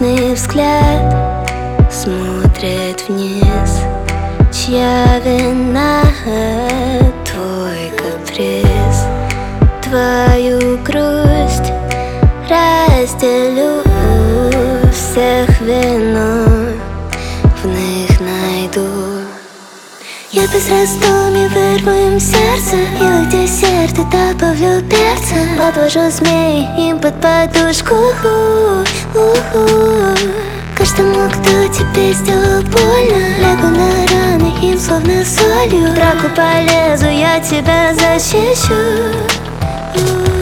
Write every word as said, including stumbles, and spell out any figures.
грустный взгляд смотрит вниз. Чья вина твой каприз? Твою грусть разделю, всех виной в них найду. Я без раздумий вырву им сердце, и где сердце добавлю перца. Подложу змей им под подушку. Каждому, кто тебе сделал больно, лягу на раны им словно солью. В драку полезу, я тебя защищу.